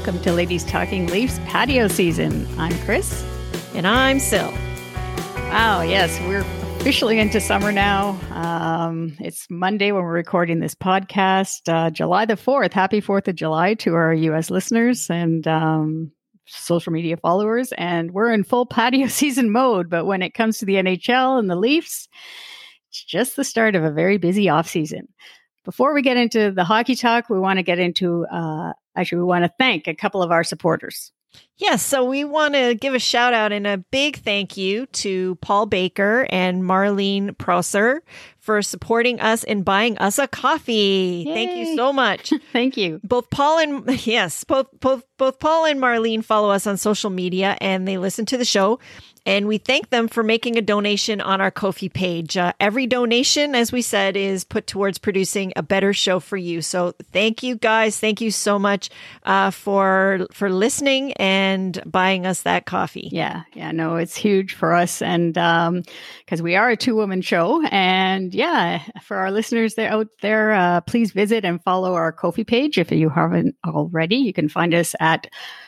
welcome to Ladies Talking Leafs patio season. I'm Chris. And I'm Sil. Wow, yes, we're officially into summer now. It's Monday when we're recording this podcast, July the 4th. Happy 4th of July to our U.S. listeners and social media followers. And we're in full patio season mode. But when it comes to the NHL and the Leafs, it's just the start of a very busy offseason. Before we get into the hockey talk, we want to get into, we want to thank a couple of our supporters. Yes, so we want to give a shout out and a big thank you to Paul Baker and Marlene Prosser for supporting us and buying us a coffee. Yay. Thank you so much. Thank you. Both Paul and Paul and Marlene follow us on social media and they listen to the show. And we thank them for making a donation on our Ko-fi page. Every donation, as we said, is put towards producing a better show for you. So thank you guys. Thank you so much for listening and buying us that coffee. Yeah. No, it's huge for us. And because we are a two-woman show. And yeah, for our listeners out there, please visit and follow our Ko-fi page. If you haven't already, you can find us at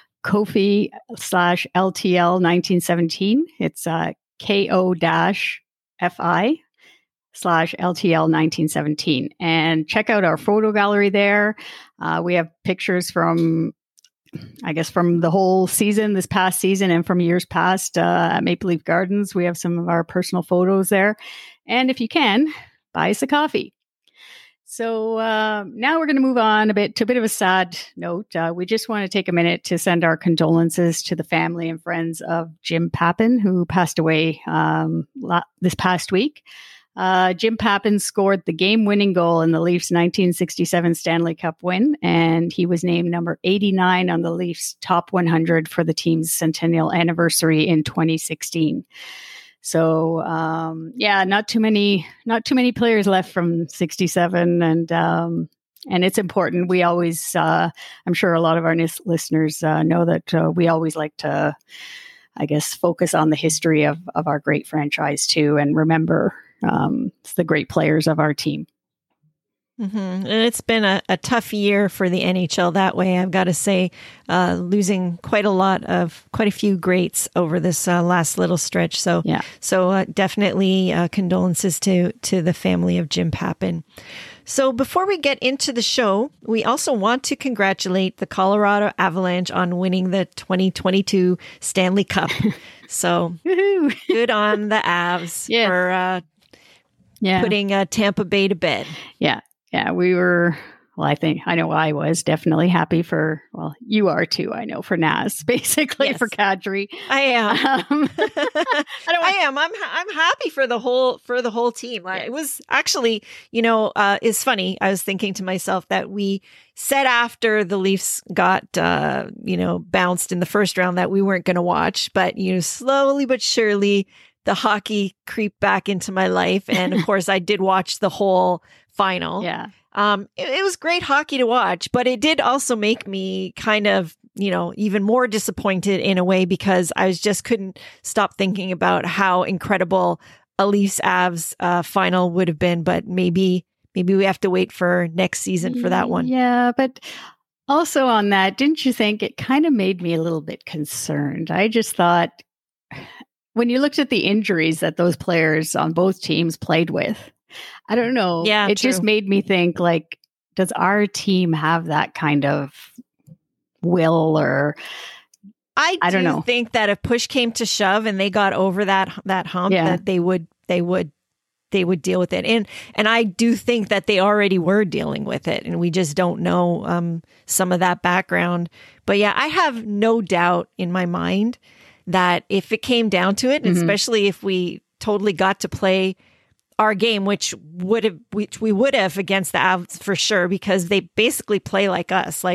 Ko-fi/LTL1917. It's KO-FI/LTL1917. And check out our photo gallery there. We have pictures from the whole season, this past season, and from years past at Maple Leaf Gardens. We have some of our personal photos there. And if you can, buy us a coffee. So now we're going to move on a bit of a sad note. We just want to take a minute to send our condolences to the family and friends of Jim Pappen, who passed away this past week. Jim Pappen scored the game-winning goal in the Leafs' 1967 Stanley Cup win, and he was named number 89 on the Leafs' top 100 for the team's centennial anniversary in 2016. So, not too many players left from 67 and it's important. We always, I'm sure a lot of our listeners know that we always like to, focus on the history of our great franchise too, and remember the great players of our team. Mm-hmm. And it's been a tough year for the NHL that way. I've got to say, losing quite a few greats over this last little stretch. So definitely condolences to the family of Jim Pappen. So before we get into the show, we also want to congratulate the Colorado Avalanche on winning the 2022 Stanley Cup. So good on the Avs for putting Tampa Bay to bed. Yeah, we were, I know I was definitely happy you are too, I know, for Naz, basically, yes. For Kadri. I am. I am. I'm happy for the whole team. It was actually, it's funny. I was thinking to myself that we said after the Leafs got, bounced in the first round that we weren't going to watch, but, slowly but surely the hockey creeped back into my life. And of course I did watch the whole final. Yeah. It was great hockey to watch, but it did also make me kind of, even more disappointed in a way because I just couldn't stop thinking about how incredible a Leafs Avs final would have been. But maybe we have to wait for next season for that one. Yeah, but also on that, didn't you think it kind of made me a little bit concerned? I just thought when you looked at the injuries that those players on both teams played with, I don't know. Yeah, it just made me think, does our team have that kind of will or I don't know. Think that if push came to shove and they got over that hump, that they would deal with it. And I do think that they already were dealing with it and we just don't know some of that background. But yeah, I have no doubt in my mind that if it came down to it, and especially if we totally got to play our game, which we would have against the Avs for sure, because they basically play like us.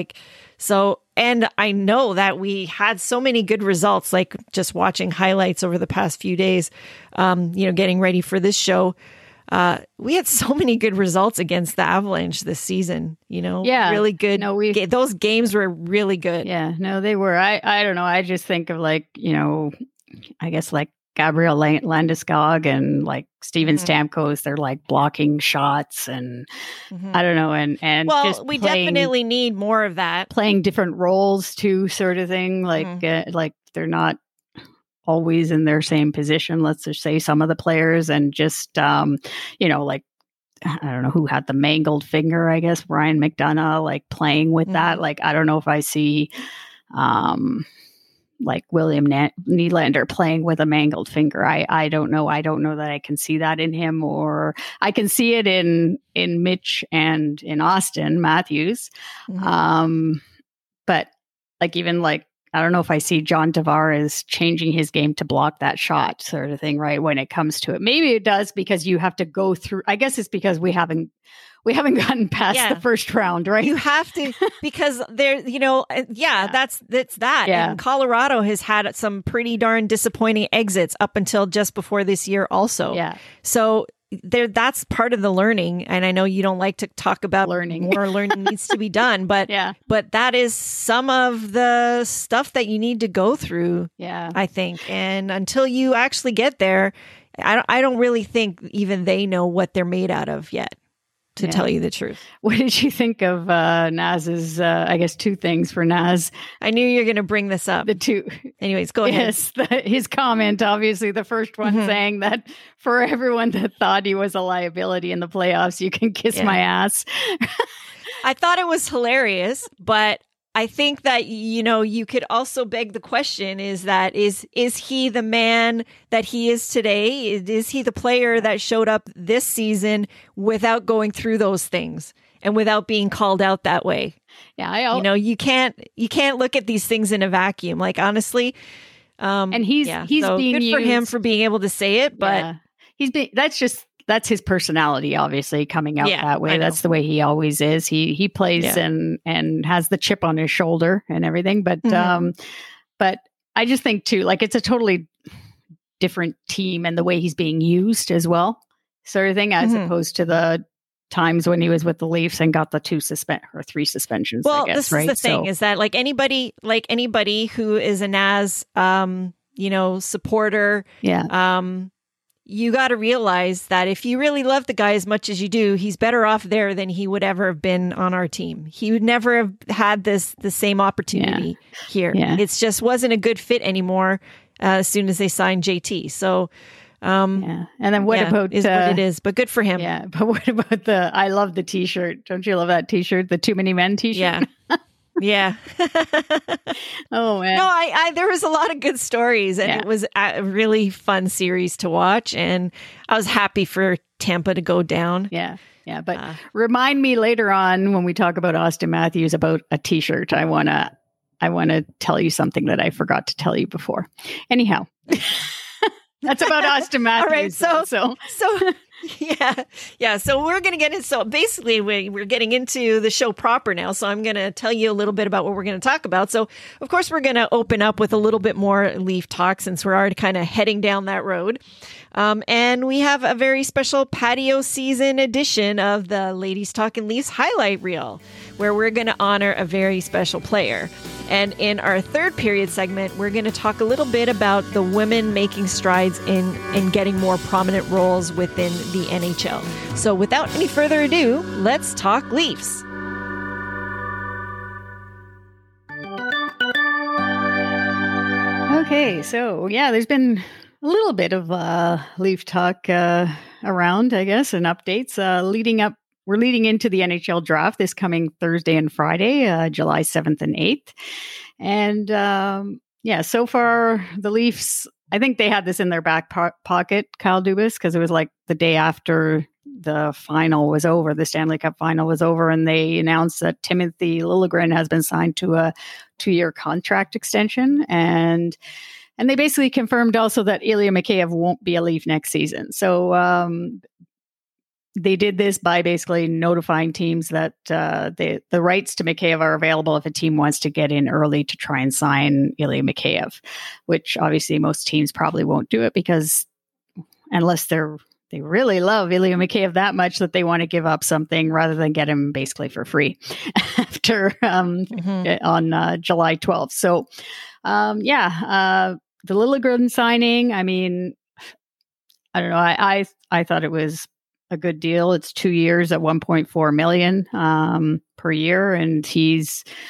And I know that we had so many good results, like just watching highlights over the past few days, getting ready for this show. We had so many good results against the Avalanche this season, really good. No, those games were really good. Yeah, no, they were. I don't know. I just think of Gabriel Landeskog and like Steven Stamkos, they're like blocking shots and I don't know. And well, just we definitely need more of that. Playing different roles too, sort of thing. Like, like they're not always in their same position. Let's just say some of the players and just, like, I don't know who had the mangled finger, I guess, Ryan McDonough, like playing with that. Like, I don't know if I see, like William Nylander playing with a mangled finger. I don't know. I don't know that I can see that in him, or I can see it in Mitch and in Austin Matthews. But like, even like, I don't know if I see John Tavares changing his game to block that shot sort of thing, right? When it comes to it, maybe it does because you have to go through, I guess it's because we haven't gotten past the first round, right? You have to, because there, that's that. Yeah. And Colorado has had some pretty darn disappointing exits up until just before this year also. Yeah. So that's part of the learning. And I know you don't like to talk about learning. More learning needs to be done, but but that is some of the stuff that you need to go through. Yeah. I think. And until you actually get there, I don't really think even they know what they're made out of yet. To tell you the truth. What did you think of Naz's, I guess, two things for Naz? I knew you were going to bring this up. The two. Anyways, go ahead. Yes, his comment, obviously, the first one saying that for everyone that thought he was a liability in the playoffs, you can kiss my ass. I thought it was hilarious, but I think that, you could also beg the question is he the man that he is today? Is he the player that showed up this season without going through those things and without being called out that way? Yeah. You can't look at these things in a vacuum. Like, honestly. And he's so being good used, for him for being able to say it, but that's his personality, obviously, coming out that way. That's the way he always is. He plays and has the chip on his shoulder and everything. But but I just think too, like, it's a totally different team and the way he's being used as well, sort of thing, as opposed to the times when he was with the Leafs and got the 3 suspensions. Well, I guess, this right? is the thing, is that like anybody who is a Naz, supporter, you got to realize that if you really love the guy as much as you do, he's better off there than he would ever have been on our team. He would never have had the same opportunity here. Yeah. It just wasn't a good fit anymore as soon as they signed JT. So, and then what about is what it is? But good for him. Yeah, but what about I love the T-shirt. Don't you love that T-shirt? The Too Many Men T-shirt. Yeah. Yeah. Oh man. No, there was a lot of good stories, and it was a really fun series to watch, and I was happy for Tampa to go down. Yeah. Yeah. But remind me later on when we talk about Austin Matthews about a T-shirt. I wanna tell you something that I forgot to tell you before. Anyhow. That's about Austin Matthews. All right. So yeah. So we're going to get into, so basically we're getting into the show proper now. So I'm going to tell you a little bit about what we're going to talk about. So of course we're going to open up with a little bit more Leaf talk since we're already kind of heading down that road. And we have a very special patio season edition of the Ladies Talking Leafs highlight reel, where we're going to honor a very special player. And in our third period segment, we're going to talk a little bit about the women making strides in getting more prominent roles within the NHL. So without any further ado, let's talk Leafs. Okay, so there's been a little bit of Leaf talk around, I guess, and updates leading up. We're leading into the NHL draft this coming Thursday and Friday, July 7th and 8th. And so far the Leafs, I think they had this in their back pocket, Kyle Dubas, because it was like the day after the final was over, the Stanley Cup final was over, and they announced that Timothy Liljegren has been signed to a 2-year contract extension. And they basically confirmed also that Ilya Mikheyev won't be a Leaf next season. So they did this by basically notifying teams that the rights to Mikheyev are available if a team wants to get in early to try and sign Ilya Mikheyev, which obviously most teams probably won't do it because unless they really love Ilya Mikheyev that much that they want to give up something rather than get him basically for free after on July 12th. So, the Liljegren signing, I mean, I don't know. I thought it was a good deal. It's 2 years at 1.4 million per year, and he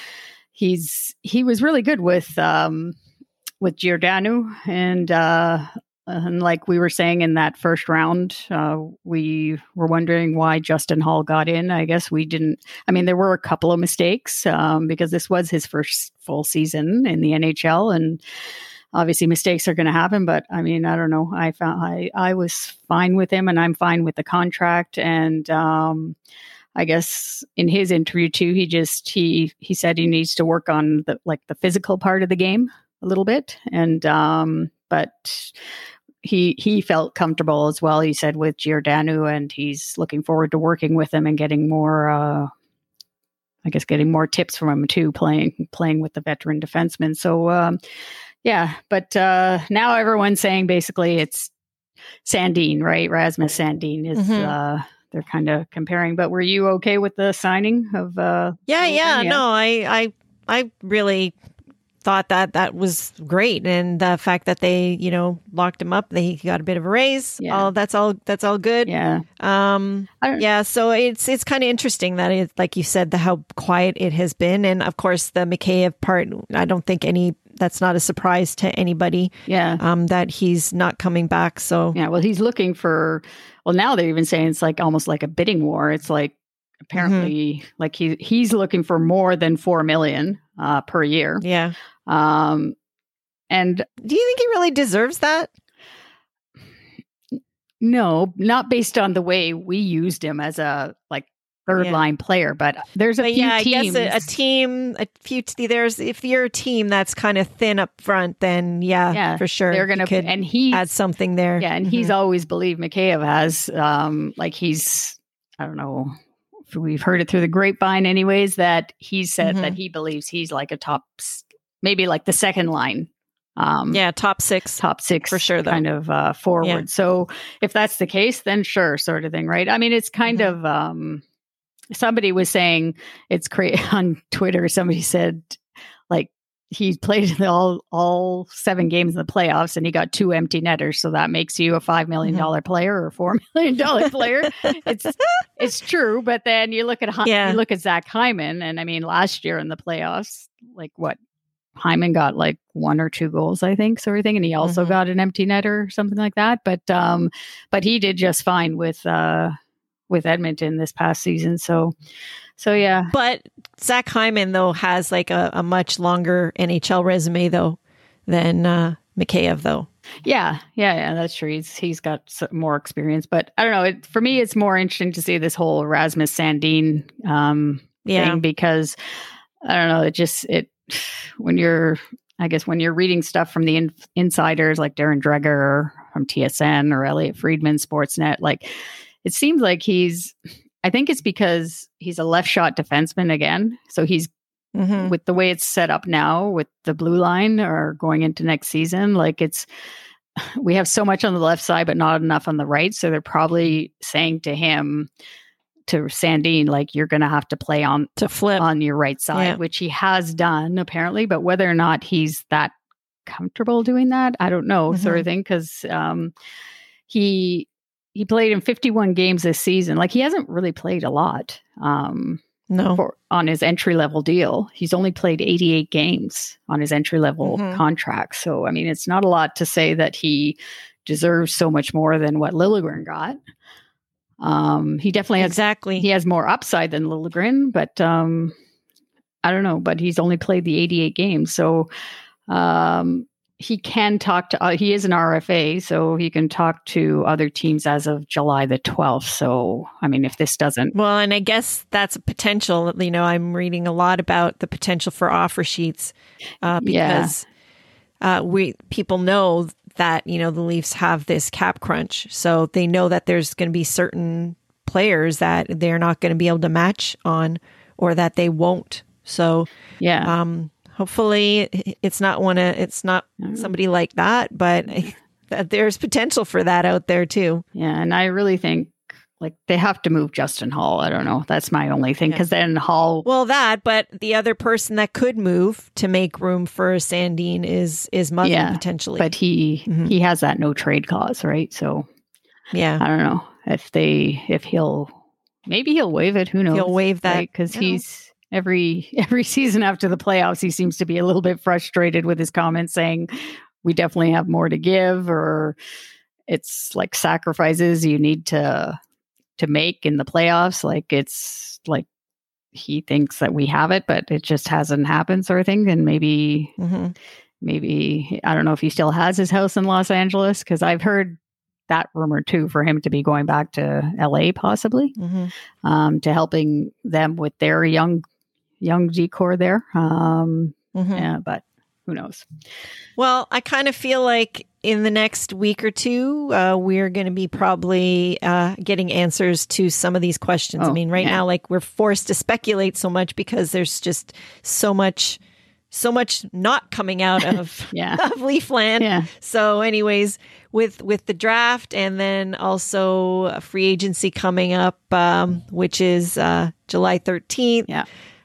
was really good with Giordano, and like we were saying in that first round, we were wondering why Justin Hall got in. I guess we didn't. I mean, there were a couple of mistakes because this was his first full season in the NHL, and obviously mistakes are going to happen. But I mean, I don't know. I was fine with him, and I'm fine with the contract. And I guess in his interview too, he said he needs to work on the physical part of the game a little bit, and but he felt comfortable as well. He said with Giordano, and he's looking forward to working with him and getting more. Getting more tips from him too, playing with the veteran defenseman. So yeah, but now everyone's saying basically it's Sandin, right? Rasmus Sandin is. They're kind of comparing. But were you okay with the signing of? Yeah. No, I really thought that was great, and the fact that they locked him up, he got a bit of a raise. Yeah, that's all good. Yeah. Yeah. So it's kind of interesting that it, like you said, how quiet it has been, and of course the Mikheyev part. I don't think that's not a surprise to anybody. Yeah. That he's not coming back. So yeah. Well, he's looking for. Well, now they're even saying it's like almost like a bidding war. It's like apparently like he's looking for more than 4 million per year. Yeah. And do you think he really deserves that? No, not based on the way we used him as a third line player, but there's a few teams. I guess a team, if you're a team that's kind of thin up front, then for sure they're going to and he add something there. Yeah, and he's always believed Mikheyev has he's, I don't know if we've heard it through the grapevine anyways, that he said that he believes he's like a top, maybe like the second line. Top six for sure, though. Kind of forward. Yeah. So if that's the case, then sure, sort of thing, right? I mean, it's kind of. Somebody was saying it's crazy on Twitter. Somebody said he played all 7 games in the playoffs and he got 2 empty netters. So that makes you a $5 million player or a $4 million player. It's true. But then you look at Zach Hyman, and I mean, last year in the playoffs, Hyman got 1 or 2 goals, I think, sort of thing. And he also got an empty netter or something like that. But he did just fine with Edmonton this past season. So yeah. But Zach Hyman, though, has a much longer NHL resume, though, than Mikheyev, though. Yeah, that's true. He's got more experience. But I don't know. For me, it's more interesting to see this whole Rasmus Sandin thing, because I don't know. When you're reading stuff from the insiders like Darren Dreger from TSN or Elliot Friedman, Sportsnet, it seems like I think it's because he's a left shot defenseman again. So he's with the way it's set up now with the blue line or going into next season, we have so much on the left side, but not enough on the right. So they're probably saying to Sandin, you're going to have to play to flip on your right side, which he has done apparently, but whether or not he's that comfortable doing that, I don't know, sort of thing. Cause, he played in 51 games this season. He hasn't really played a lot. No. On his entry level deal, he's only played 88 games on his entry level contract. So, I mean, it's not a lot to say that he deserves so much more than what Liljegren got. He definitely he has more upside than Liljegren, but I don't know. But he's only played the 88 games, so. He can talk to, he is an RFA, so he can talk to other teams as of July the 12th. So, I mean, if this doesn't. Well, and I guess that's a potential, I'm reading a lot about the potential for offer sheets because people know that, the Leafs have this cap crunch. So they know that there's going to be certain players that they're not going to be able to match on, or that they won't. So, hopefully it's not somebody like that, but there's potential for that out there too. Yeah. And I really think like they have to move Justin Holl. I don't know. That's my only thing. Because then Holl. Well, but the other person that could move to make room for Sandin is Muzzin potentially. But he has that no trade clause, right? So yeah, I don't know if he'll waive it. Who knows? He'll waive that because he's every season after the playoffs, he seems to be a little bit frustrated with his comments saying we definitely have more to give, or it's like sacrifices you need to make in the playoffs. Like it's like he thinks that we have it, but it just hasn't happened, sort of thing. And maybe I don't know if he still has his house in Los Angeles, because I've heard that rumor too, for him to be going back to LA possibly, to helping them with their young decor there. Yeah, but who knows? Well, I kind of feel like in the next week or two, we're going to be probably getting answers to some of these questions. I mean, now, like we're forced to speculate so much because there's just so much not coming out of of Leafland. Yeah. So, anyways, with the draft and then also a free agency coming up, which is July 13th. Yeah.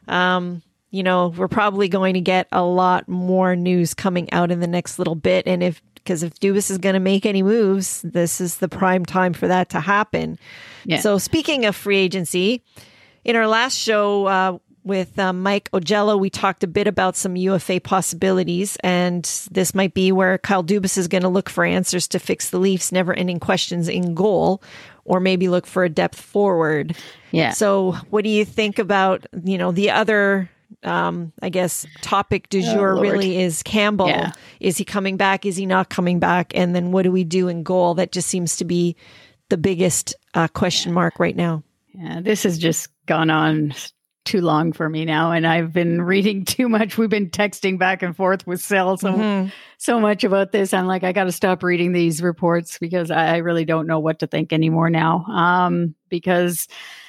We're probably going to get a lot more news coming out in the next little bit. And because if Dubas is going to make any moves, this is the prime time for that to happen. Yeah. So speaking of free agency, in our last show with Mike Ogello, we talked a bit about some UFA possibilities. And this might be where Kyle Dubas is going to look for answers to fix the Leafs' never-ending questions in goal, or maybe look for a depth forward. Yeah. So what do you think about, the other... I guess topic du jour really is Campbell. Yeah. Is he coming back? Is he not coming back? And then what do we do in goal? That just seems to be the biggest question mark right now. Yeah, this has just gone on too long for me now, and I've been reading too much. We've been texting back and forth with Sel so much about this. I'm like, I got to stop reading these reports because I really don't know what to think anymore now. Because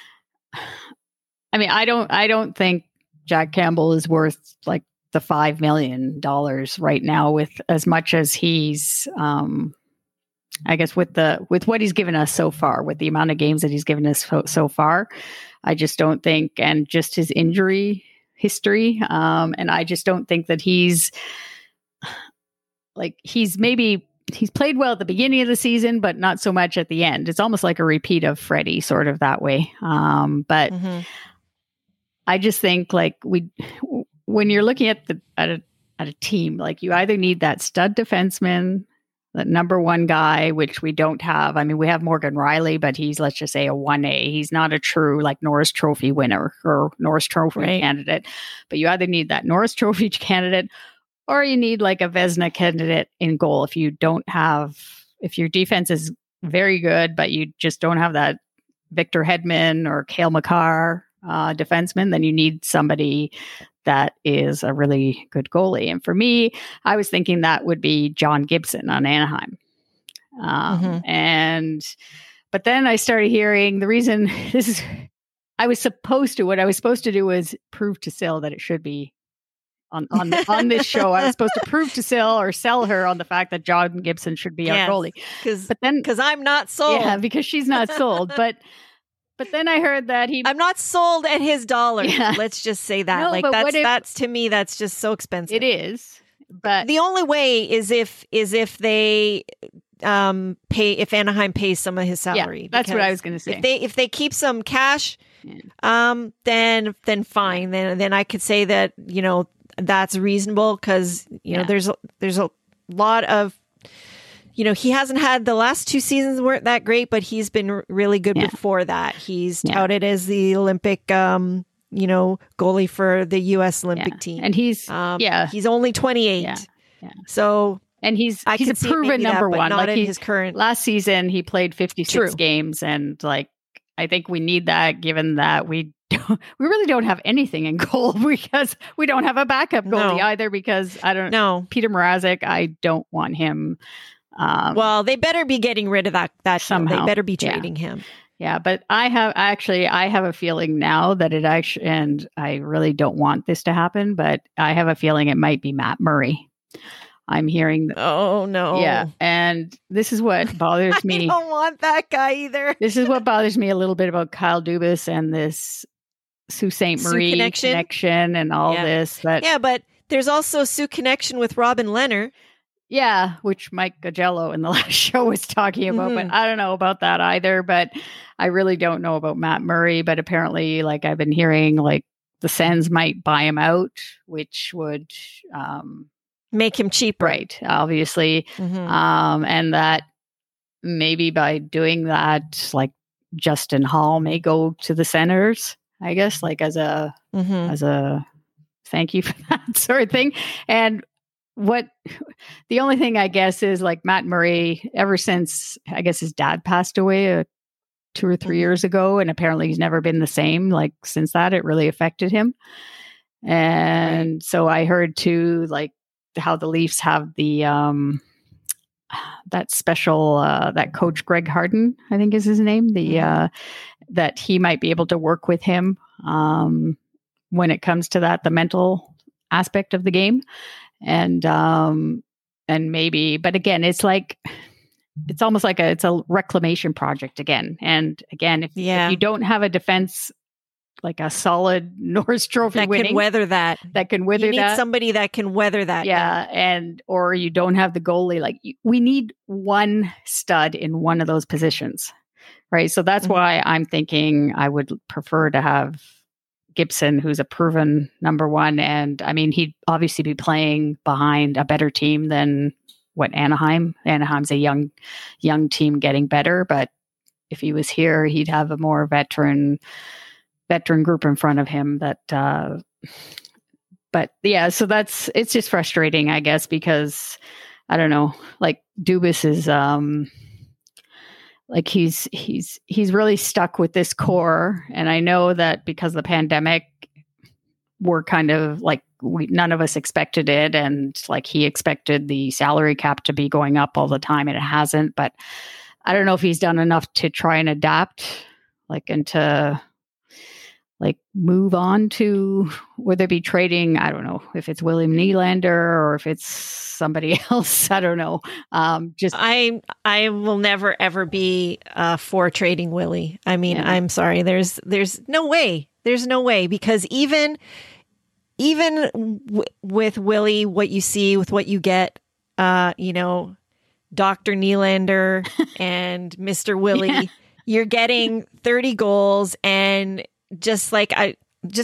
I mean, I don't think Jack Campbell is worth like the $5 million right now, with as much as he's, I guess with what he's given us so far, with the amount of games that he's given us so far. I just don't think, and just his injury history. And I just don't think that he's played well at the beginning of the season, but not so much at the end. It's almost like a repeat of Freddie, sort of that way. But I just think like when you're looking at a team, like you either need that stud defenseman, that number one guy, which we don't have. I mean, we have Morgan Rielly, but he's, let's just say, a 1A. He's not a true like Norris Trophy winner or Norris Trophy candidate. But you either need that Norris Trophy candidate, or you need like a Vezina candidate in goal. If your defense is very good, but you just don't have that Victor Hedman or Cale Makar defenseman, then you need somebody that is a really good goalie. And for me, I was thinking that would be John Gibson on Anaheim. But then I started hearing the reason what I was supposed to do was prove to Sil that it should be on this show. I was supposed to prove to Sil or sell her on the fact that John Gibson should be our goalie. Because I'm not sold. Yeah, because she's not sold. But then I heard that I'm not sold at his dollar. Yeah. Let's just say that. No, that's to me, that's just so expensive. It is. But the only way is if they if Anaheim pays some of his salary. Yeah, that's what I was going to say. If they keep some cash, then fine. Then I could say that, that's reasonable, because there's a lot of, he hasn't had the last 2 seasons weren't that great, but he's been really good before that. He's touted as the Olympic, goalie for the U.S. Olympic team. And he's only 28. Yeah. So, and he's a proven number one. Not in his current. Last season, he played 56 games. And like, I think we need that, given that we really don't have anything in goal, because we don't have a backup goalie either, because I don't know. Peter Mrazek, I don't want him. Well, they better be getting rid of that somehow. They better be trading him. Yeah, but I have a feeling now that it actually, and I really don't want this to happen, but I have a feeling it might be Matt Murray. I'm hearing that. Oh no. Yeah. And this is what bothers me. I don't want that guy either. This is what bothers me a little bit about Kyle Dubas and this Sault Ste. Marie connection and all this. But there's also Sault connection with Robin Lehner. Yeah, which Mike Gagello in the last show was talking about, but I don't know about that either. But I really don't know about Matt Murray. But apparently, like I've been hearing, like the Sens might buy him out, which would make him cheaper, right? Obviously, and that maybe by doing that, like Justin Hall may go to the Senators, I guess, like as a thank you for that sort of thing. And the only thing I guess is like Matt Murray, ever since I guess his dad passed away 2 or 3 years ago, and apparently he's never been the same. Like since that, it really affected him. And so I heard too, like how the Leafs have the that special that coach Greg Harden, I think is his name, that he might be able to work with him when it comes to that, the mental aspect of the game. And maybe, but again, it's like, it's almost like it's a reclamation project again. And again, if you don't have a defense, like a solid Norris Trophy that can weather that, you need somebody that can weather that. Yeah. Or you don't have the goalie. Like we need one stud in one of those positions. Right. So that's why I'm thinking I would prefer to have Gibson, who's a proven number one. And I mean, he'd obviously be playing behind a better team than what Anaheim's a young team getting better. But if he was here, he'd have a more veteran group in front of him that, but yeah, so it's just frustrating, I guess, because I don't know, like Dubas is, like he's really stuck with this core. And I know that because of the pandemic, we're kind of like, none of us expected it. And like he expected the salary cap to be going up all the time and it hasn't, but I don't know if he's done enough to try and adapt, like, and to like move on to whether it be trading, I don't know if it's William Nylander or if it's somebody else. I don't know. I will never ever be for trading Willie. I mean, I'm sorry. There's no way. There's no way, because even with Willie, what you see with what you get, Dr. Nylander and Mr. Willie, you're getting 30 goals and just like I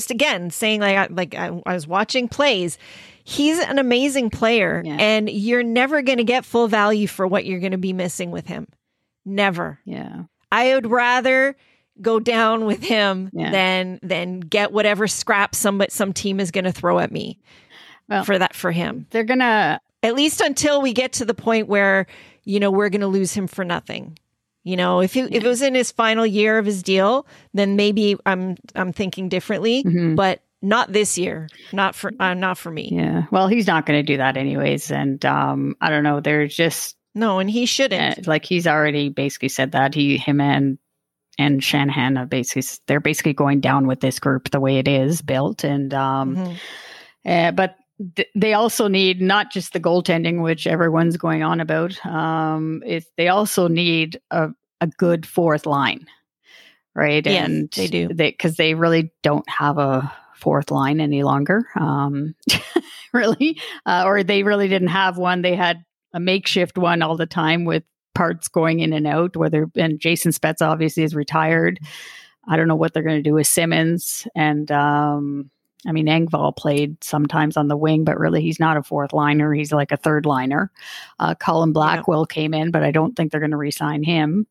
was watching plays. He's an amazing player, and you're never going to get full value for what you're going to be missing with him. Never. Yeah. I would rather go down with him than get whatever scrap some team is going to throw at me for him. They're going to, at least until we get to the point where, we're going to lose him for nothing. If it was in his final year of his deal, then maybe I'm thinking differently, but not this year. Not for me. Yeah. Well, he's not going to do that anyways. And I don't know. There's just and he shouldn't. Like he's already basically said that him and Shanahan are they're basically going down with this group the way it is built. And but they also need not just the goaltending, which everyone's going on about. They also need a good fourth line, right? Yes, and they do, because they really don't have a fourth line any longer, really, or they really didn't have one. They had a makeshift one all the time with parts going in and out. And Jason Spezza obviously is retired. I don't know what they're going to do with Simmons and. I mean, Engvall played sometimes on the wing, but really he's not a fourth liner. He's like a third liner. Colin Blackwell came in, but I don't think they're going to re-sign him.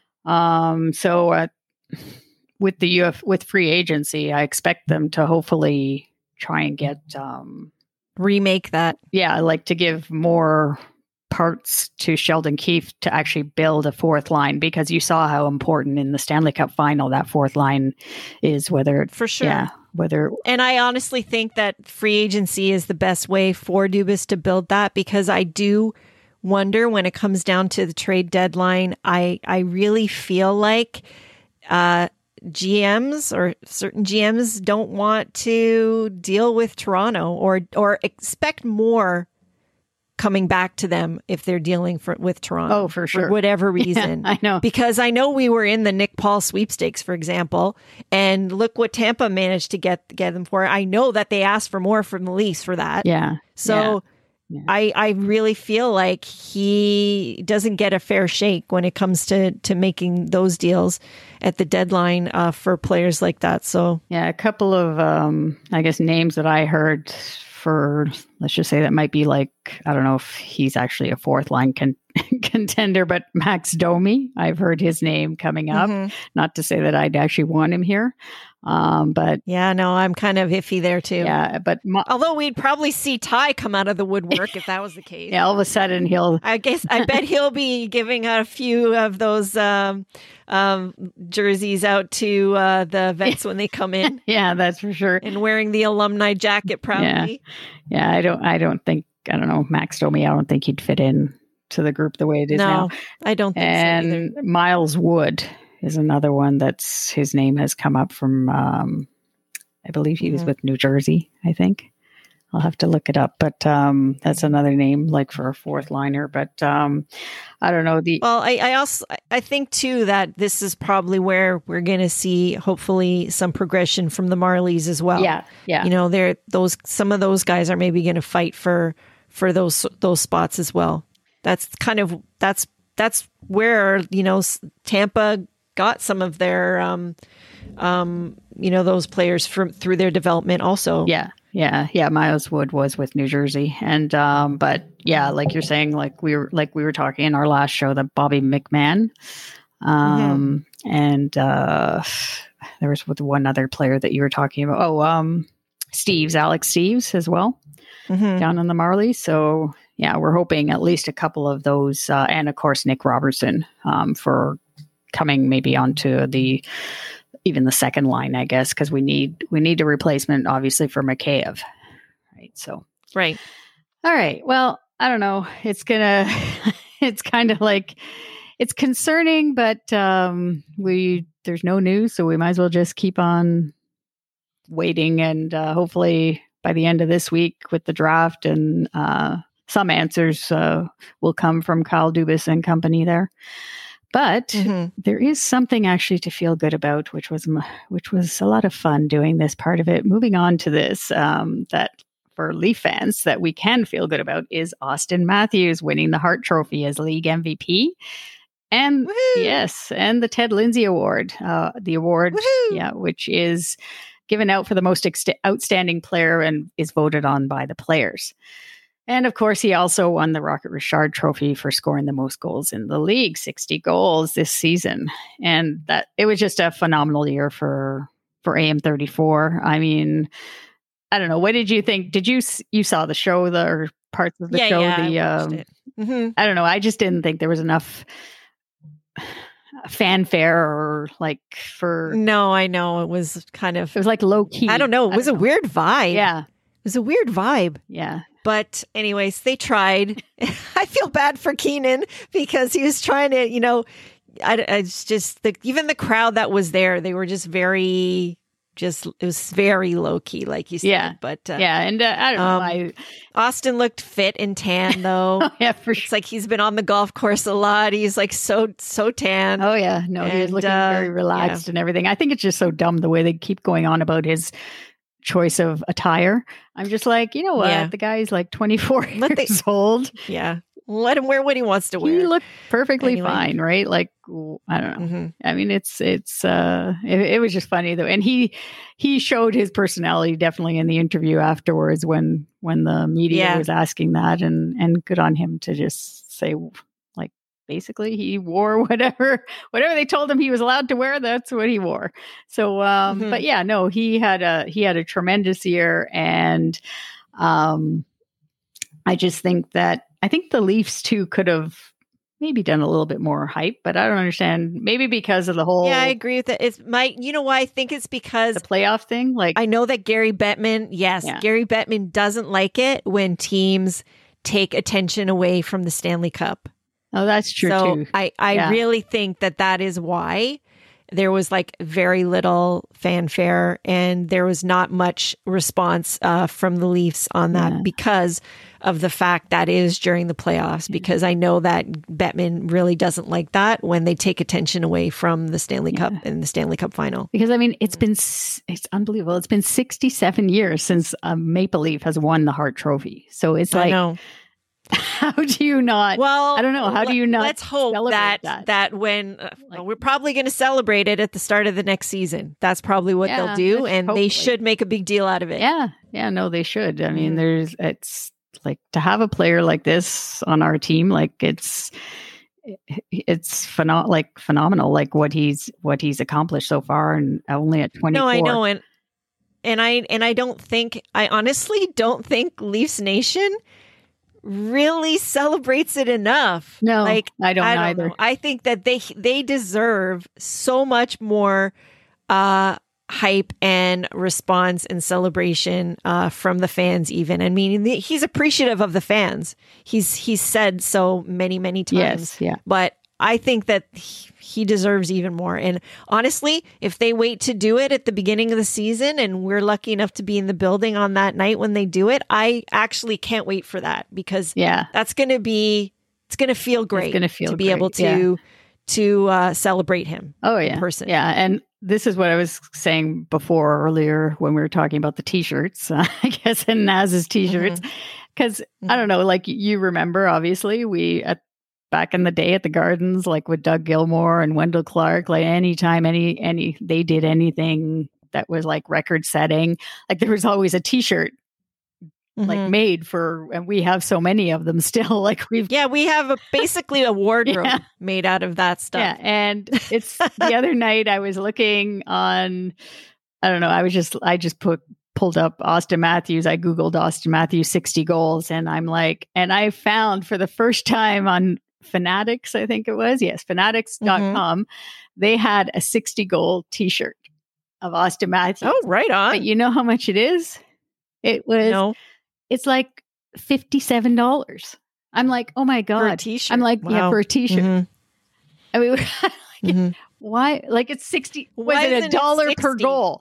So with free agency, I expect them to hopefully try and get remake that. Yeah, like to give more parts to Sheldon Keefe to actually build a fourth line, because you saw how important in the Stanley Cup final that fourth line is. For sure. And I honestly think that free agency is the best way for Dubas to build that, because I do wonder when it comes down to the trade deadline, I really feel like GMs or certain GMs don't want to deal with Toronto or expect more coming back to them if they're dealing with Toronto. Oh, for sure. For whatever reason. Yeah, I know. Because I know we were in the Nick Paul sweepstakes, for example, and look what Tampa managed to get them for. I know that they asked for more from the Leafs for that. Yeah. So yeah. I really feel like he doesn't get a fair shake when it comes to making those deals at the deadline for players like that. So yeah, a couple of I guess names that I heard for, let's just say that might be like, I don't know if he's actually a fourth line contender, but Max Domi. I've heard his name coming up. Mm-hmm. Not to say that I'd actually want him here. But yeah, no, I'm kind of iffy there too. Yeah, but although we'd probably see Ty come out of the woodwork if that was the case. Yeah, all of a sudden I bet he'll be giving a few of those jerseys out to the vets when they come in. Yeah, that's for sure. And wearing the alumni jacket proudly. Yeah, I don't know, Max Domi, I don't think he'd fit in to the group the way it is now. I don't think so either. Miles Wood is another one that's his name has come up from, I believe he was with New Jersey, I think. I'll have to look it up, but that's another name like for a fourth liner. But I don't know. Well, I think too that this is probably where we're going to see hopefully some progression from the Marlies as well. Yeah. You know, some of those guys are maybe going to fight for those spots as well. That's where, you know, Tampa got some of their you know, those players through their development also. Yeah. Miles Wood was with New Jersey, and but yeah, like you're saying, like we were talking in our last show, that Bobby McMahon, and there was with one other player that you were talking about. Oh, Alex Steeves as well, down in the Marlies. So yeah, we're hoping at least a couple of those, and of course Nick Robertson for coming maybe onto even the second line, I guess, because we need a replacement, obviously, for Mikheyev, right? So, right. All right. Well, I don't know. It's kind of like, it's concerning, but there's no news, so we might as well just keep on waiting, and hopefully by the end of this week with the draft and some answers will come from Kyle Dubas and company there. But there is something actually to feel good about, which was a lot of fun doing this part of it. Moving on to this, that for Leaf fans that we can feel good about is Austin Matthews winning the Hart Trophy as league MVP. And yes, and the Ted Lindsay Award, the award, which is given out for the most outstanding player and is voted on by the players. And of course, he also won the Rocket Richard Trophy for scoring the most goals in the league, 60 goals this season. And that it was just a phenomenal year for AM34. I mean, I don't know. What did you think? You saw the show, or parts of the show? I watched it. I don't know. I just didn't think there was enough fanfare or like for. No, I know. It was like low key. I don't know. It was a weird vibe. Yeah. It was a weird vibe. Yeah. But anyways, they tried. I feel bad for Keenan because he was trying to, you know, it's just even the crowd that was there, they were just it was very low key, like you said. Yeah. But and I don't know. Austin looked fit and tan though. Oh, yeah, for sure. It's like he's been on the golf course a lot. He's like so tan. Oh yeah, no, he was looking very relaxed and everything. I think it's just so dumb the way they keep going on about his choice of attire. I'm just like, you know what? Yeah. The guy's like 24 years old. Yeah. Let him wear what he wants to wear. He looked perfectly fine, right? Like, I don't know. I mean, it was just funny though. And he showed his personality definitely in the interview afterwards when the media was asking that, and good on him to just say, like, basically he wore whatever they told him he was allowed to wear. That's what he wore. So, but yeah, no, he had a tremendous year. And, I just think the Leafs too could have maybe done a little bit more hype, but I don't understand. Maybe because of the whole. Yeah, I agree with that. You know why? I think it's because the playoff thing. Like, I know that Gary Bettman. Yes, Gary Bettman doesn't like it when teams take attention away from the Stanley Cup. Oh, that's true too. I really think that is why there was like very little fanfare and there was not much response from the Leafs on that because of the fact that is during the playoffs, because I know that Bettman really doesn't like that when they take attention away from the Stanley Cup and the Stanley Cup final. Because, I mean, it's unbelievable. It's been 67 years since a Maple Leaf has won the Hart Trophy. So it's like, how do you not? Well, I don't know. How do you not? Let's hope that when we're probably going to celebrate it at the start of the next season. That's probably what they'll do, and they should make a big deal out of it. Yeah, no, they should. I mean, it's like to have a player like this on our team, like it's phenomenal, like what he's accomplished so far, and only at 24. No, I know, and I honestly don't think Leafs Nation really celebrates it enough. No, like I don't either. Know. I think that they deserve so much more hype and response and celebration from the fans. Even, I mean, he's appreciative of the fans. He's said so many times. Yes, yeah. But I think that he deserves even more. And honestly, if they wait to do it at the beginning of the season and we're lucky enough to be in the building on that night when they do it, I actually can't wait for that, because that's going to feel great. It's going to feel to be able to celebrate him. In person. Yeah. And this is what I was saying before when we were talking about the t-shirts, I guess, and Naz's t-shirts, because I don't know, like you remember, obviously back in the day at the Gardens, like with Doug Gilmour and Wendell Clark, like anytime they did anything that was like record setting, like there was always a t-shirt like made for, and we have so many of them still. Like we have basically a wardrobe made out of that stuff. Yeah, and it's the other night I was looking on, I don't know, I just pulled up Austin Matthews. I Googled Austin Matthews 60 goals, and I'm like, and I found for the first time on Fanatics, I think it was. Yes, fanatics.com. They had a 60 goal t-shirt of Austin Matthews. Oh, right on. But you know how much it is? It's like $57. I'm like, oh my God. For a t-shirt. I'm like, for a t-shirt. I mean, why? Like it's 60. Was it $1 per goal?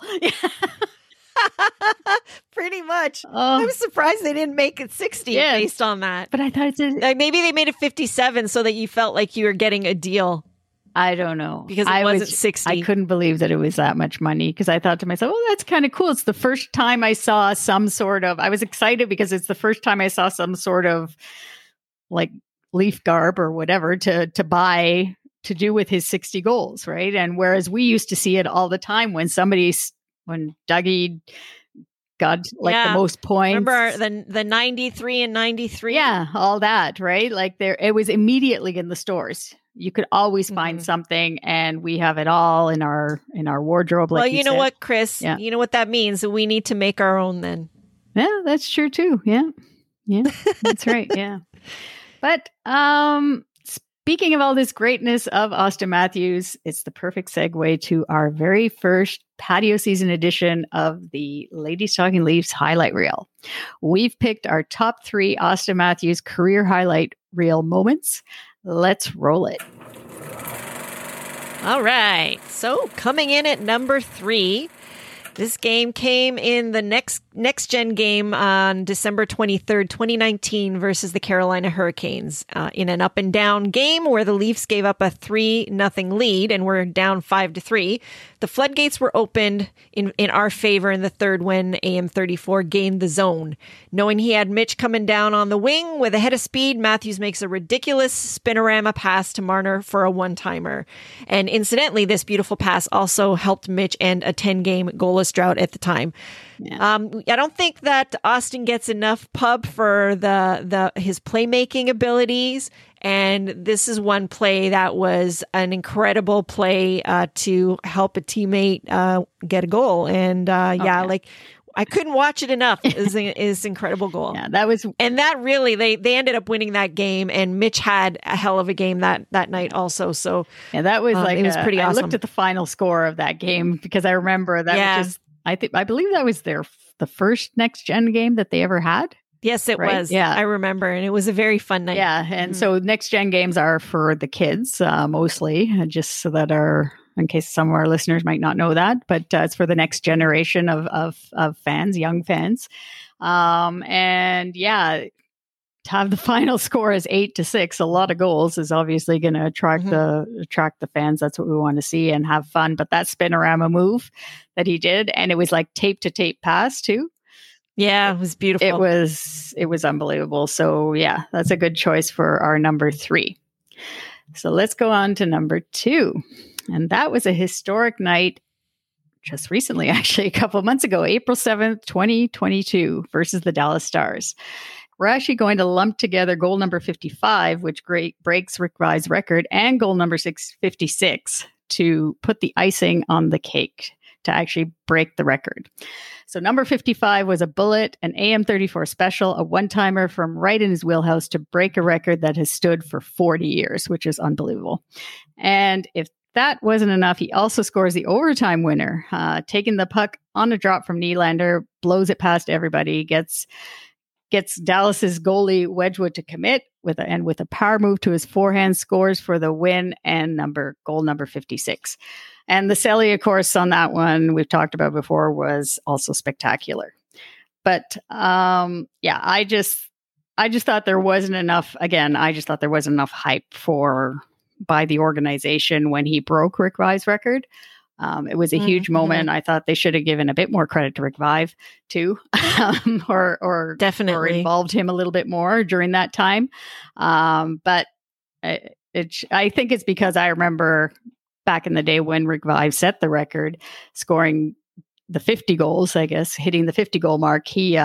Pretty much. I was surprised they didn't make it 60 based on that. But I thought maybe they made it 57 so that you felt like you were getting a deal. I don't know. Because it wasn't 60. I couldn't believe that it was that much money, because I thought to myself, oh, that's kind of cool. It's the first time I saw I was excited because it's the first time I saw some sort of like Leaf garb or whatever to buy to do with his 60 goals, right? And whereas we used to see it all the time when Dougie got the most points. Remember the 93 and 93? Yeah, all that, right? Like it was immediately in the stores. You could always find something, and we have it all in our wardrobe. Like you know what, Chris? Yeah. You know what that means? We need to make our own then. Yeah, that's true too. Yeah, that's right. Yeah, but speaking of all this greatness of Austin Matthews, it's the perfect segue to our very first patio season edition of the Ladies Talking Leafs highlight reel. We've picked our top 3 Austin Matthews career highlight reel moments. Let's roll it. All right. So coming in at number 3, this game came in the next gen game on December 23rd, 2019 versus the Carolina Hurricanes in an up and down game where the Leafs gave up a 3-0 lead and were down 5-3. The floodgates were opened in our favor in the third when AM34 gained the zone. Knowing he had Mitch coming down on the wing with a head of speed, Matthews makes a ridiculous spinorama pass to Marner for a one-timer. And incidentally, this beautiful pass also helped Mitch end a 10-game goalless drought at the time. Yeah. I don't think that Austin gets enough pub for his playmaking abilities, and this is one play that was an incredible play to help a teammate get a goal. And I couldn't watch it enough. Is incredible goal. Yeah, that really they ended up winning that game, and Mitch had a hell of a game that night also. So yeah, that was it was pretty awesome. I looked at the final score of that game because I remember that was just. I believe that was the first next gen game that they ever had. Yes, it was. Yeah, I remember, and it was a very fun night. Yeah, and so next gen games are for the kids mostly, just so that in case some of our listeners might not know that, but it's for the next generation of fans, young fans, and yeah. to have the final score as 8-6, a lot of goals is obviously going to attract the fans. That's what we want to see and have fun. But that spinorama move that he did, and it was like tape to tape pass too. Yeah, it was beautiful. It was unbelievable. So yeah, that's a good choice for our number 3. So let's go on to number 2. And that was a historic night just recently, actually, a couple of months ago, April 7th, 2022 versus the Dallas Stars. We're actually going to lump together goal number 55, which breaks Rick Vai's record, and goal number 656 to put the icing on the cake to actually break the record. So number 55 was a bullet, an AM34 special, a one-timer from right in his wheelhouse to break a record that has stood for 40 years, which is unbelievable. And if that wasn't enough, he also scores the overtime winner, taking the puck on a drop from Nylander, blows it past everybody, gets Dallas's goalie Wedgwood to commit with a power move to his forehand, scores for the win, and goal number 56. And the celly, of course, on that one we've talked about before was also spectacular. But I just thought there wasn't enough. Again, I just thought there wasn't enough hype by the organization when he broke Rick Vai's record. It was a huge moment. I thought they should have given a bit more credit to Rick Vaive too, or definitely or involved him a little bit more during that time. But I think it's because I remember back in the day when Rick Vaive set the record, scoring the 50 goals, I guess, hitting the 50 goal mark. He,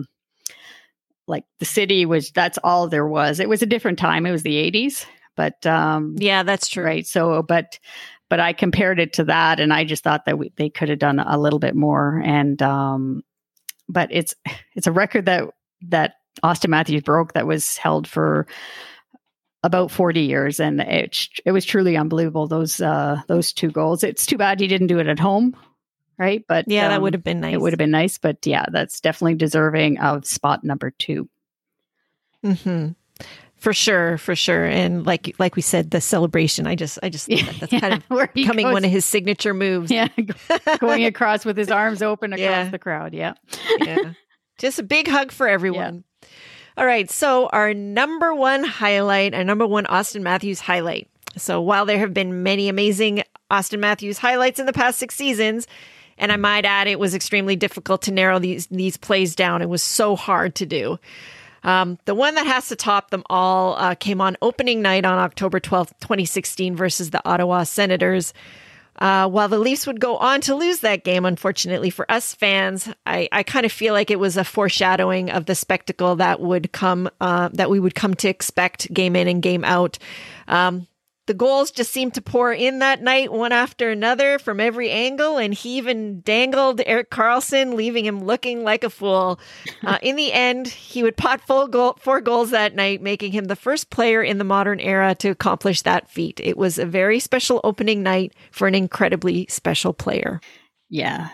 like the city that's all there was. It was a different time. It was the 80s, but yeah, that's true. Right. So, but I compared it to that, and I just thought that they could have done a little bit more. And but it's a record that Austin Matthews broke that was held for about 40 years, and it was truly unbelievable. Those 2 goals. It's too bad he didn't do it at home, right? But yeah, that would have been nice. It would have been nice, but yeah, that's definitely deserving of spot number 2. Mm-hmm. For sure. And like we said, the celebration, I just that's kind of becoming one of his signature moves. Yeah. Going across with his arms open across the crowd. Yeah. Yeah. Just a big hug for everyone. Yeah. All right. So our number 1 Austin Matthews highlight. So while there have been many amazing Austin Matthews highlights in the past 6 seasons, and I might add, it was extremely difficult to narrow these plays down. It was so hard to do. The one that has to top them all came on opening night on October 12th, 2016 versus the Ottawa Senators. While the Leafs would go on to lose that game, unfortunately for us fans, I kind of feel like it was a foreshadowing of the spectacle that would come, that we would come to expect game in and game out. The goals just seemed to pour in that night, one after another from every angle, and he even dangled Erik Karlsson, leaving him looking like a fool. In the end, he would pot 4 goals that night, making him the first player in the modern era to accomplish that feat. It was a very special opening night for an incredibly special player. Yeah.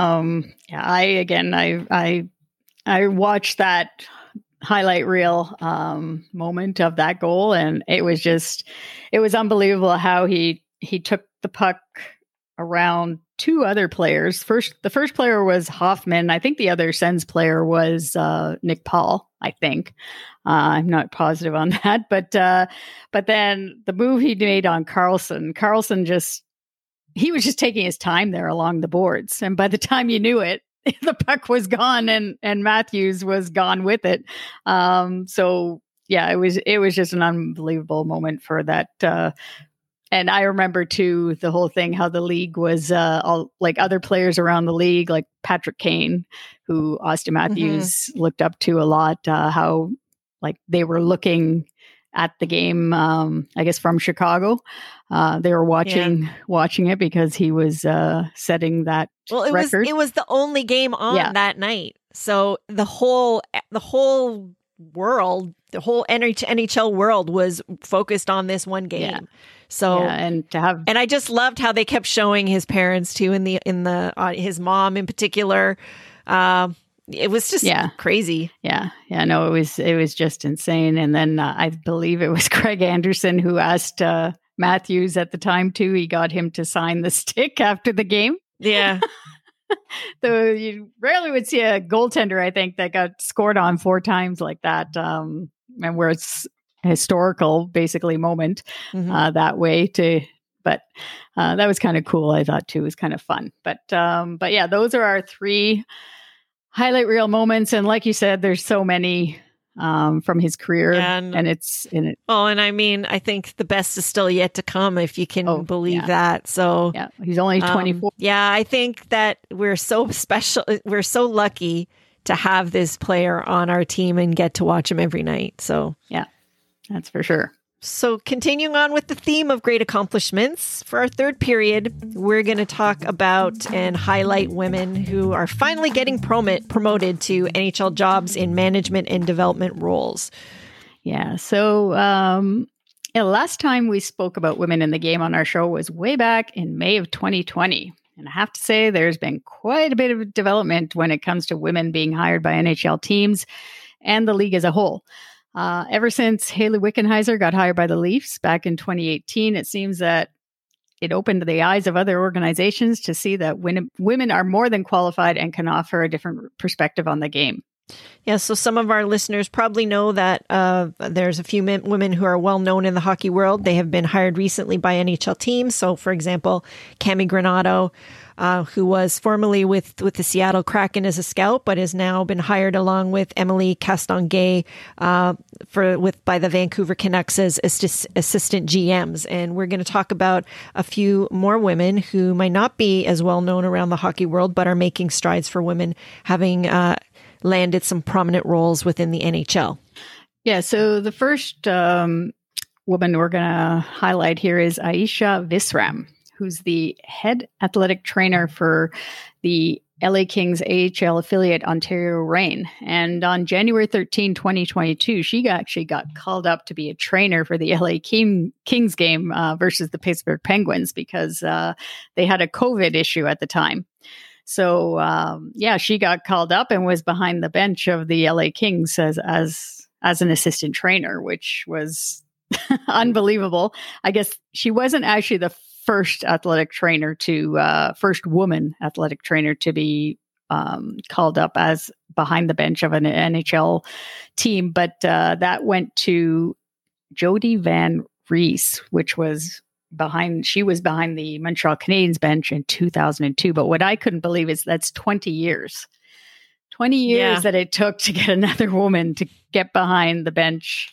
I watched that highlight reel moment of that goal, and it was unbelievable how he took the puck around 2 other players. The first player was Hoffman. I think the other Sens player was Nick Paul, I think. I'm not positive on that, but then the move he made on Karlsson he was just taking his time there along the boards, and by the time you knew it, the puck was gone, and Matthews was gone with it. So yeah, it was just an unbelievable moment for that. And I remember too, the whole thing, how the league was all like other players around the league, like Patrick Kane, who Austin Matthews looked up to a lot, how like they were looking at the game, I guess from Chicago. They were watching it because he was setting that record. It was the only game on that night. So the whole world, the whole NHL world was focused on this one game. Yeah. So and I just loved how they kept showing his parents too, in the his mom in particular. It was just crazy. Yeah. No, it was just insane. And then I believe it was Craig Anderson who asked Matthews at the time too. He got him to sign the stick after the game. Yeah. So you rarely would see a goaltender, I think, that got scored on 4 times like that. and where it's a historical, basically, moment that way to. But that was kind of cool. I thought too. It was kind of fun. But yeah, those are our 3 highlight reel moments. And like you said, there's so many from his career, and it's in it. Oh, and I mean, I think the best is still yet to come, if you can believe that. So yeah, he's only 24. Yeah, I think that we're so special. We're so lucky to have this player on our team and get to watch him every night. So yeah, that's for sure. So continuing on with the theme of great accomplishments, for our 3rd period, we're going to talk about and highlight women who are finally getting promoted to NHL jobs in management and development roles. Yeah. So last time we spoke about women in the game on our show was way back in May of 2020. And I have to say, there's been quite a bit of development when it comes to women being hired by NHL teams and the league as a whole. Ever since Hayley Wickenheiser got hired by the Leafs back in 2018, it seems that it opened the eyes of other organizations to see that women are more than qualified and can offer a different perspective on the game. Yeah, so some of our listeners probably know that there's a few women who are well known in the hockey world. They have been hired recently by NHL teams. So, for example, Cami Granato, who was formerly with the Seattle Kraken as a scout, but has now been hired along with Emily Castonguay by the Vancouver Canucks as assistant GMs. And we're going to talk about a few more women who might not be as well known around the hockey world, but are making strides for women, having landed some prominent roles within the NHL. Yeah, so the first woman we're going to highlight here is Aisha Visram, who's the head athletic trainer for the LA Kings AHL affiliate Ontario Reign. And on January 13, 2022, she actually got called up to be a trainer for the LA Kings game versus the Pittsburgh Penguins because they had a COVID issue at the time. So, she got called up and was behind the bench of the LA Kings as an assistant trainer, which was unbelievable. I guess she wasn't actually the first woman athletic trainer to be called up as behind the bench of an NHL team, but that went to Jody Van Rees, which was behind the Montreal Canadiens bench in 2002. But what I couldn't believe is that's 20 years that it took to get another woman to get behind the bench,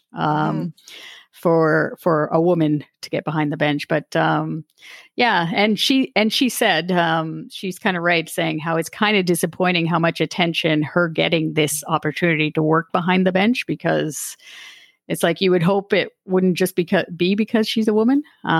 for a woman to get behind the bench. But and she said, she's kind of right, saying how it's kind of disappointing how much attention her getting this opportunity to work behind the bench, because it's like you would hope it wouldn't just be because she's a woman.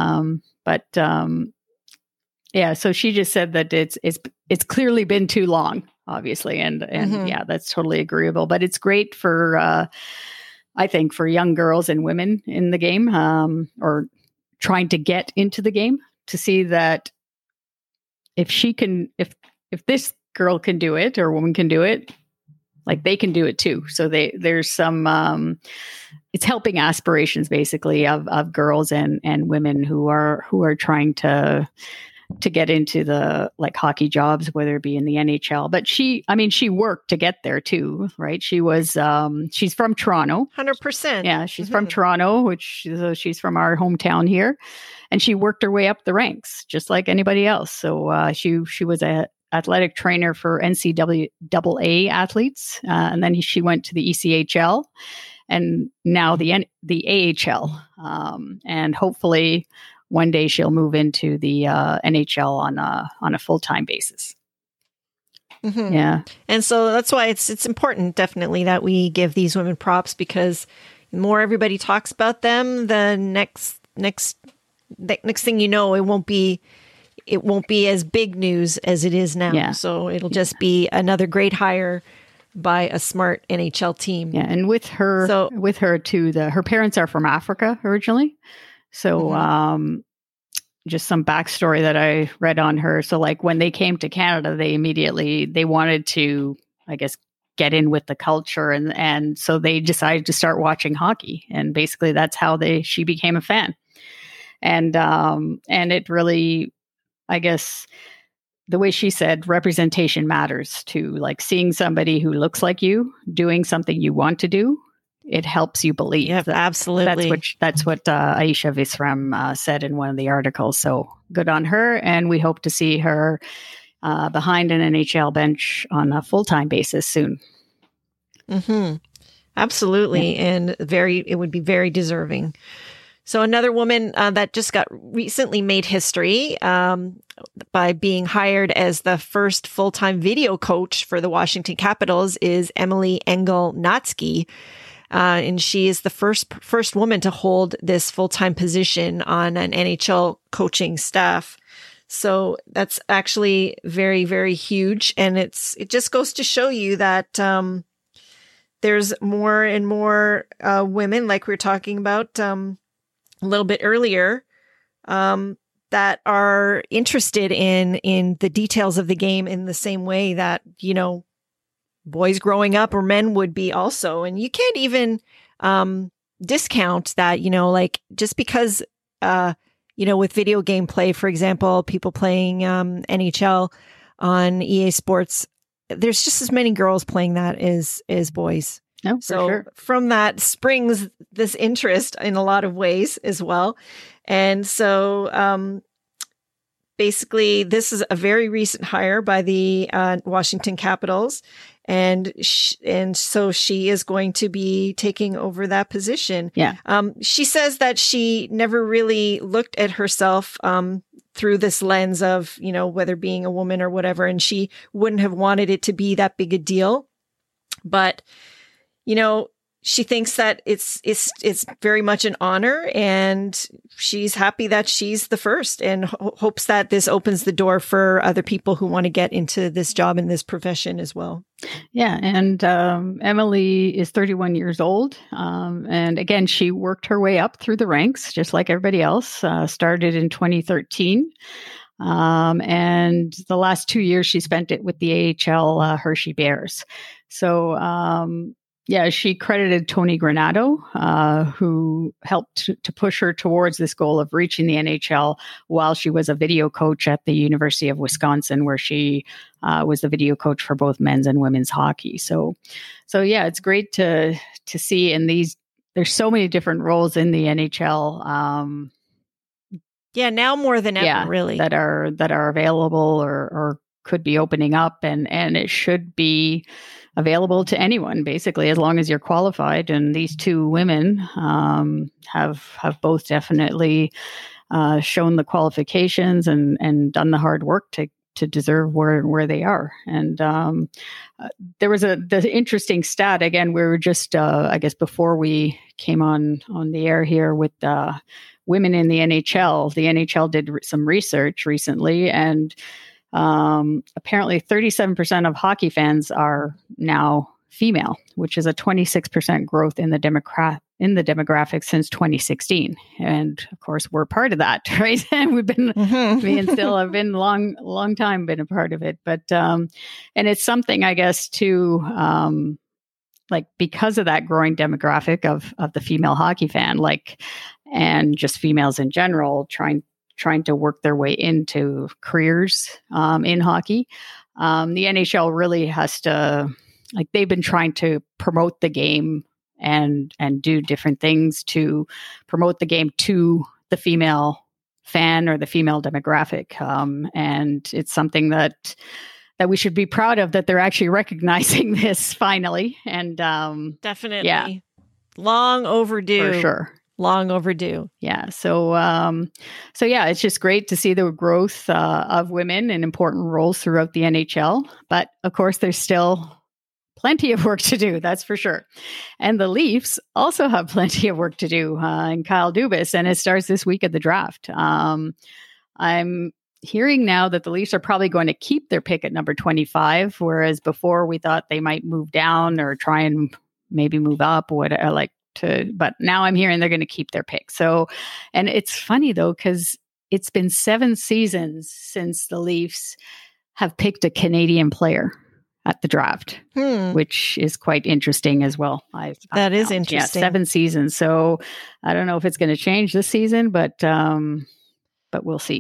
So she just said that it's clearly been too long, obviously. And that's totally agreeable, but it's great for, I think, for young girls and women in the game, or trying to get into the game, to see that if this girl can do it, or woman can do it, like they can do it too. So there's some, it's helping aspirations basically of girls and women who are trying to get into the hockey jobs, whether it be in the NHL. But she worked to get there too, right? She was, she's from Toronto. 100%. Yeah. She's from Toronto, so she's from our hometown here, and she worked her way up the ranks just like anybody else. So, she was a athletic trainer for NCAA athletes. And then she went to the ECHL and now the AHL. And hopefully one day she'll move into the NHL on a full-time basis. Mm-hmm. Yeah. And so that's why it's important, definitely, that we give these women props, because the more everybody talks about them, the next thing you know, it won't be as big news as it is now. Yeah. So it'll just be another great hire by a smart NHL team. Yeah. And with her too, her parents are from Africa originally. So, just some backstory that I read on her. So when they came to Canada, they wanted to, I guess, get in with the culture. And so they decided to start watching hockey. And basically that's how she became a fan. And it really, I guess, the way she said, representation matters too. Like seeing somebody who looks like you doing something you want to do it helps you believe. Yeah, absolutely. That's what Aisha Visram said in one of the articles. So good on her. And we hope to see her behind an NHL bench on a full-time basis soon. Mm-hmm. Absolutely. Yeah. And it would be very deserving. So another woman that just got recently made history by being hired as the first full-time video coach for the Washington Capitals is Emily Engel-Natzke. And she is the first woman to hold this full-time position on an NHL coaching staff. So that's actually very, very huge. And it just goes to show you that there's more and more women, like we were talking about a little bit earlier, that are interested in the details of the game in the same way that, boys growing up or men would be also. And you can't even discount that, like just because, with video game play, for example, people playing NHL on EA Sports, there's just as many girls playing that as boys. No, so sure. From that springs this interest in a lot of ways as well. And so basically, this is a very recent hire by the Washington Capitals. And so she is going to be taking over that position. Yeah. She says that she never really looked at herself through this lens of, whether being a woman or whatever, and she wouldn't have wanted it to be that big a deal. But, she thinks that it's very much an honor, and she's happy that she's the first, and hopes that this opens the door for other people who want to get into this job and this profession as well. Yeah. And Emily is 31 years old. And again, she worked her way up through the ranks, just like everybody else, started in 2013. And the last 2 years she spent it with the AHL Hershey Bears. So, she credited Tony Granato, who helped to push her towards this goal of reaching the NHL while she was a video coach at the University of Wisconsin, where she was the video coach for both men's and women's hockey. So it's great to see in these. There's so many different roles in the NHL. Now more than ever, really, that are available or could be opening up, and it should be available to anyone, basically, as long as you're qualified. And these two women have both definitely shown the qualifications and done the hard work to deserve where they are. And there was the interesting stat. Again, we were just I guess before we came on the air here with women in the NHL. The NHL did some research recently, and apparently 37% of hockey fans are now female, which is a 26% growth in the demographic since 2016. And of course, we're part of that, right? And we've been, me and still have been long time been a part of it. But, and it's something, I guess, to, like, because of that growing demographic of the female hockey fan, and just females in general trying to work their way into careers in hockey. The NHL really has to, they've been trying to promote the game and do different things to promote the game to the female fan or the female demographic. And it's something that we should be proud of, that they're actually recognizing this finally. And definitely. Yeah. Long overdue. For sure. Long overdue. Yeah. So it's just great to see the growth of women in important roles throughout the NHL. But of course, there's still plenty of work to do. That's for sure. And the Leafs also have plenty of work to do. And Kyle Dubas, and it starts this week at the draft. I'm hearing now that the Leafs are probably going to keep their pick at number 25, whereas before we thought they might move down or try and maybe move up, or whatever, but now I'm hearing they're going to keep their pick. So, and it's funny though, because it's been 7 seasons since the Leafs have picked a Canadian player at the draft, which is quite interesting as well. That is interesting. Yeah, 7 seasons. So I don't know if it's going to change this season, but we'll see.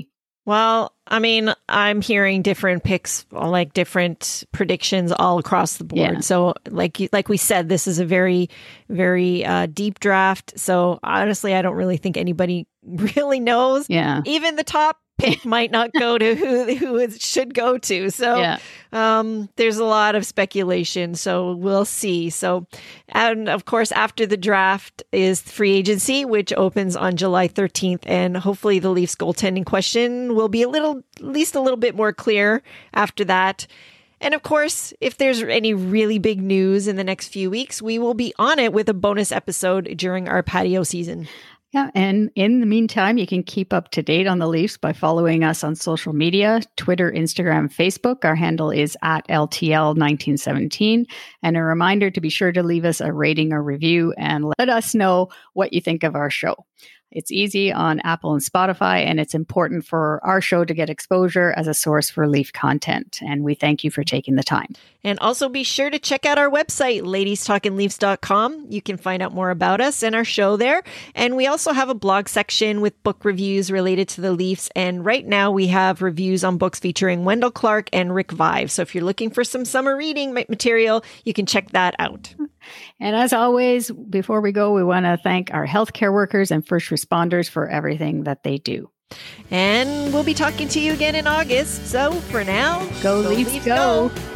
Well, I mean, I'm hearing different picks, like different predictions all across the board. Yeah. So like we said, this is a very, very deep draft. So honestly, I don't really think anybody really knows. Yeah. Even the top pick might not go to who it should go to. So there's a lot of speculation. So we'll see. So, and of course, after the draft is free agency, which opens on July 13th. And hopefully the Leafs goaltending question will be at least a little bit more clear after that. And of course, if there's any really big news in the next few weeks, we will be on it with a bonus episode during our patio season. Yeah, and in the meantime, you can keep up to date on the Leafs by following us on social media, Twitter, Instagram, Facebook. Our handle is at LTL1917. And a reminder to be sure to leave us a rating or review and let us know what you think of our show. It's easy on Apple and Spotify, and it's important for our show to get exposure as a source for Leaf content. And we thank you for taking the time. And also be sure to check out our website, ladiestalkingleafs.com. You can find out more about us and our show there. And we also have a blog section with book reviews related to the Leafs. And right now we have reviews on books featuring Wendell Clark and Rick Vive. So if you're looking for some summer reading material, you can check that out. And as always, before we go, we want to thank our healthcare workers and first responders for everything that they do. And we'll be talking to you again in August. So for now, go Leafs, go.